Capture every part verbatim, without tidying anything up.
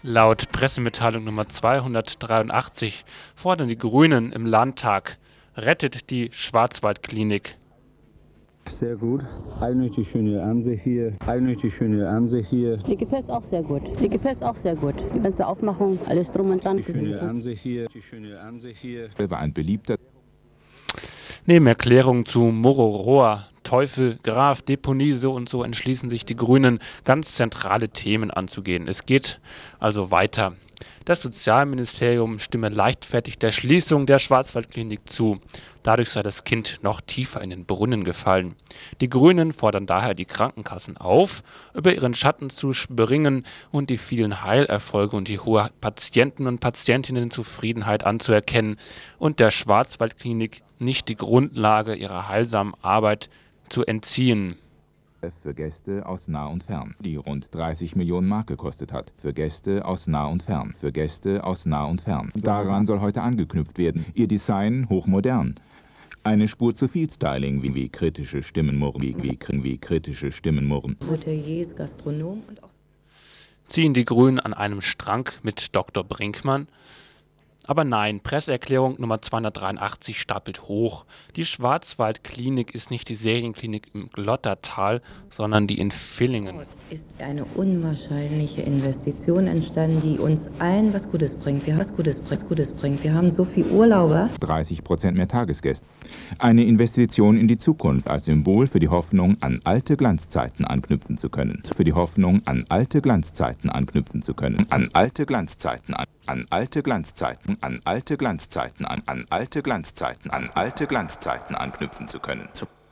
Laut Pressemitteilung Nummer zweihundertdreiundachtzig fordern die Grünen im Landtag: Rettet die Schwarzwaldklinik. Sehr gut. Eigentlich die schöne Ansicht hier. Eigentlich die schöne Ansicht hier. Mir gefällt es auch sehr gut. Mir gefällt es auch sehr gut. Die ganze Aufmachung, alles drum und dran. Die schöne Ansicht hier. Die schöne Ansicht hier. War ein beliebter. Neben Erklärungen zu Mororoa, Teufel, Graf, Deponie, so und so entschließen sich die Grünen, ganz zentrale Themen anzugehen. Es geht also weiter. Das Sozialministerium stimme leichtfertig der Schließung der Schwarzwaldklinik zu. Dadurch sei das Kind noch tiefer in den Brunnen gefallen. Die Grünen fordern daher die Krankenkassen auf, über ihren Schatten zu springen und die vielen Heilerfolge und die hohe Patienten- und Patientinnenzufriedenheit anzuerkennen und der Schwarzwaldklinik nicht die Grundlage ihrer heilsamen Arbeit zu entziehen. Für Gäste aus nah und fern, die rund dreißig Millionen Mark gekostet hat. Für Gäste aus nah und fern. Für Gäste aus nah und fern. Daran soll heute angeknüpft werden. Ihr Design hochmodern. Eine Spur zu viel Styling, wie, wie kritische Stimmen murren, wie, wie, wie kritische Stimmen murren. Hoteliers, Gastronomen und auch Ziehen die Grünen an einem Strang mit Doktor Brinkmann? Aber nein, Presseerklärung Nummer zweihundertdreiundachtzig stapelt hoch. Die Schwarzwaldklinik ist nicht die Serienklinik im Glottertal, sondern die in Villingen. dort ist eine unwahrscheinliche Investition entstanden, die uns allen was Gutes bringt. Wir haben was Gutes, was Gutes bringt. Wir haben so viel Urlauber. dreißig Prozent mehr Tagesgäste. Eine Investition in die Zukunft als Symbol für die Hoffnung, an alte Glanzzeiten anknüpfen zu können. Für die Hoffnung, an alte Glanzzeiten anknüpfen zu können. An alte Glanzzeiten, an, an alte Glanzzeiten, an alte Glanzzeiten, an, an alte Glanzzeiten, an alte Glanzzeiten anknüpfen zu können.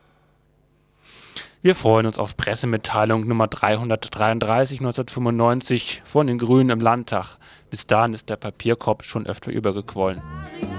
Wir freuen uns auf Pressemitteilung Nummer dreihundertdreiunddreißig neunzehnhundertfünfundneunzig von den Grünen im Landtag. Bis dahin ist der Papierkorb schon öfter übergequollen.